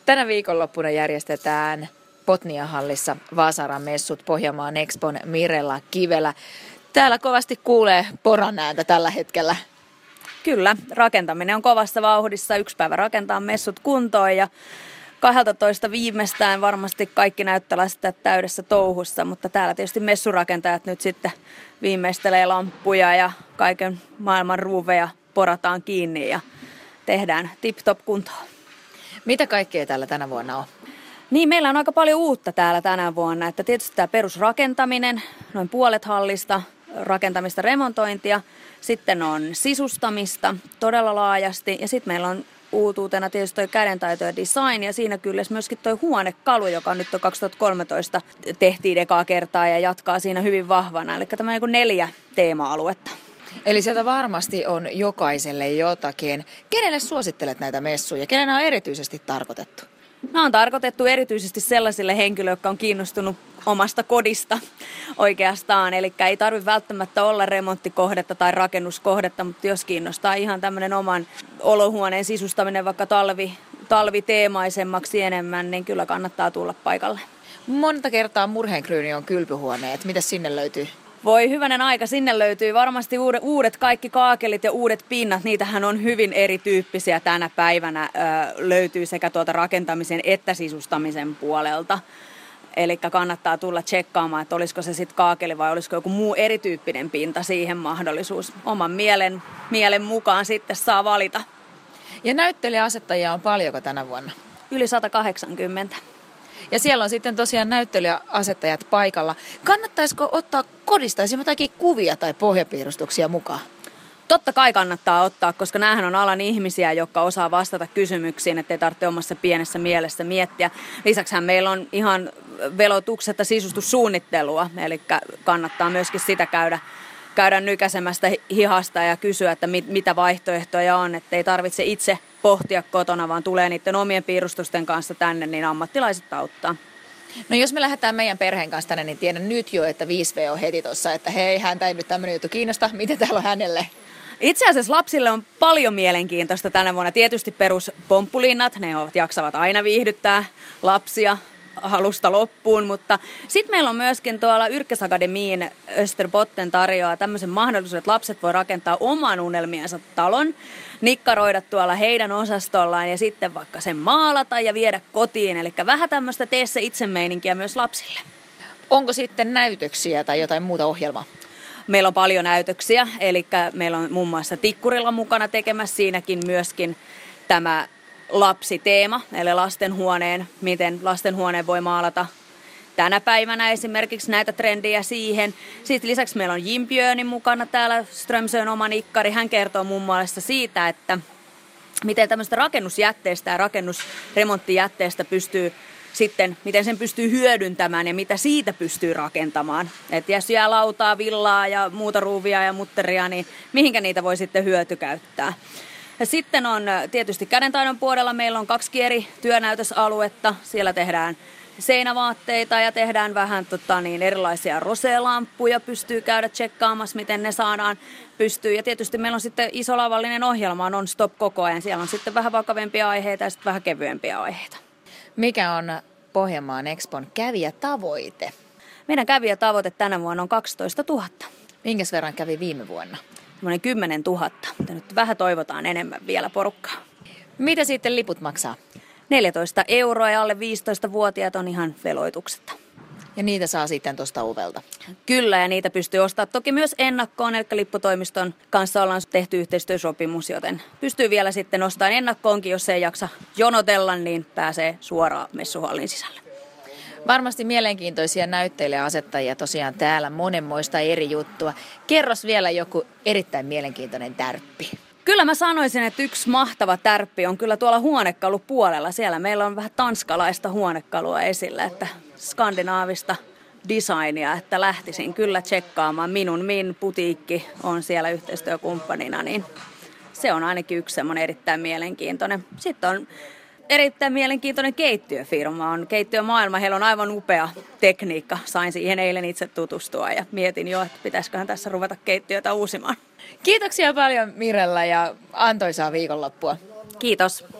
Tänä viikonloppuna järjestetään Botnia-hallissa Vasaran messut Pohjanmaan Expon Mirella Kivelä. Täällä kovasti kuulee poran ääntä tällä hetkellä. Kyllä, rakentaminen on kovassa vauhdissa. Yksi päivä rakentaa messut kuntoon ja 12 viimeistään varmasti kaikki näyttää sitä täydessä touhussa, mutta täällä tietysti messurakentajat nyt sitten viimeistelee lamppuja ja kaiken maailman ruuveja porataan kiinni ja tehdään tip-top kuntoon. Mitä kaikkea täällä tänä vuonna on? Niin, meillä on aika paljon uutta täällä tänä vuonna, että tietysti tämä perusrakentaminen, noin puolet hallista, rakentamista, remontointia, sitten on sisustamista todella laajasti ja sitten meillä on uutuutena tietysti toi kädentaito ja design ja siinä kyllä myöskin toi huonekalu, joka nyt on 2013 tehtiin ekaa kertaa ja jatkaa siinä hyvin vahvana, eli tämä on 4 teema-aluetta. Eli sieltä varmasti on jokaiselle jotakin. Kenelle suosittelet näitä messuja? Kenelle on erityisesti tarkoitettu? Nämä on tarkoitettu erityisesti sellaisille henkilöille, jotka on kiinnostunut omasta kodista oikeastaan. Eli ei tarvitse välttämättä olla remonttikohdetta tai rakennuskohdetta, mutta jos kiinnostaa ihan tämmöinen oman olohuoneen sisustaminen vaikka talviteemaisemmaksi enemmän, niin kyllä kannattaa tulla paikalle. Monta kertaa murheenkryyni on kylpyhuoneet. Mitä sinne löytyy? Voi hyvänen aika, sinne löytyy varmasti uudet kaikki kaakelit ja uudet pinnat. Niitähän on hyvin erityyppisiä tänä päivänä. Löytyy sekä tuolta rakentamisen että sisustamisen puolelta. Eli kannattaa tulla tsekkaamaan, että olisiko se sitten kaakeli vai olisiko joku muu erityyppinen pinta siihen mahdollisuus. Oman mielen mukaan sitten saa valita. Ja näyttelijäasettajia on paljonko tänä vuonna? Yli 180. Ja siellä on sitten tosiaan näyttelijäasettajat paikalla. Kannattaisiko ottaa kodista esimerkiksi jotakin kuvia tai pohjapiirustuksia mukaan? Totta kai kannattaa ottaa, koska näähän on alan ihmisiä, jotka osaa vastata kysymyksiin, ettei tarvitse omassa pienessä mielessä miettiä. Lisäksihän meillä on ihan velotuksetta sisustussuunnittelua, eli kannattaa myöskin sitä käydä nykäsemästä hihasta ja kysyä, että mitä vaihtoehtoja on, ettei tarvitse itse pohtia kotona, vaan tulee niiden omien piirustusten kanssa tänne, niin ammattilaiset auttaa. No jos me lähdetään meidän perheen kanssa tänne, niin tiedän nyt jo, että 5V on heti tuossa, että hei, häntä ei nyt tämmöinen juttu kiinnosta. Miten täällä on hänelle? Itse asiassa lapsille on paljon mielenkiintoista tänä vuonna. Tietysti peruspomppulinnat, ne jaksavat aina viihdyttää lapsia alusta loppuun, mutta sitten meillä on myöskin tuolla Yrkesakademiin Österbotten tarjoaa tämmöisen mahdollisuuden, että lapset voi rakentaa oman unelmiensa talon, nikkaroida tuolla heidän osastollaan ja sitten vaikka sen maalata ja viedä kotiin, eli vähän tämmöistä tee se itse meininkiä myös lapsille. Onko sitten näytöksiä tai jotain muuta ohjelmaa? Meillä on paljon näytöksiä, eli meillä on muun muassa Tikkurilla mukana tekemässä siinäkin myöskin tämä lapsiteema, eli lastenhuoneen, miten lastenhuoneen voi maalata tänä päivänä esimerkiksi näitä trendejä siihen. Sitten lisäksi meillä on Jimbjörnin mukana täällä, Strömsön oma nikkari. Hän kertoo muun muassa siitä, että miten tämmöistä rakennusjätteestä ja rakennusremonttijätteestä pystyy sitten, miten sen pystyy hyödyntämään ja mitä siitä pystyy rakentamaan. Että jos jää lautaa, villaa ja muuta ruuvia ja mutteria, niin mihinkä niitä voi sitten hyötykäyttää. Ja sitten on tietysti kädentaidon puolella meillä on 2 eri työnäytösaluetta. Siellä tehdään seinävaatteita ja tehdään vähän erilaisia roseelamppuja. Pystyy käydä tsekkaamassa, miten ne saadaan pystyyn. Ja tietysti meillä on sitten iso lavallinen ohjelma non-stop koko ajan. Siellä on sitten vähän vakavempia aiheita ja sitten vähän kevyempiä aiheita. Mikä on Pohjanmaan Expon kävijätavoite? Meidän kävijätavoite tänä vuonna on 12 000. Minkäs verran kävi viime vuonna? Semmoinen 10 000, mutta nyt vähän toivotaan enemmän vielä porukkaa. Mitä sitten liput maksaa? 14 € ja alle 15-vuotiaat on ihan veloituksetta. Ja niitä saa sitten tuosta ovelta? Kyllä, ja niitä pystyy ostamaan toki myös ennakkoon, eli lipputoimiston kanssa ollaan tehty yhteistyösopimus, joten pystyy vielä sitten ostamaan ennakkoonkin, jos ei jaksa jonotella, niin pääsee suoraan messuhallin sisälle. Varmasti mielenkiintoisia näyttelijäasettajia tosiaan täällä, monenmoista eri juttua. Kerros vielä joku erittäin mielenkiintoinen tärppi. Kyllä mä sanoisin, että yksi mahtava tärppi on kyllä tuolla huonekalupuolella. Siellä meillä on vähän tanskalaista huonekalua esillä, että skandinaavista designia, että lähtisin kyllä tsekkaamaan. Min putiikki on siellä yhteistyökumppanina, niin se on ainakin yksi semmoinen erittäin mielenkiintoinen. Sitten on erittäin mielenkiintoinen keittiöfirma, on Keittiömaailma. Heillä on aivan upea tekniikka. Sain siihen eilen itse tutustua ja mietin jo, että pitäisiköhän tässä ruveta keittiötä uusimaan. Kiitoksia paljon Mirella ja antoisaa viikonloppua. Kiitos.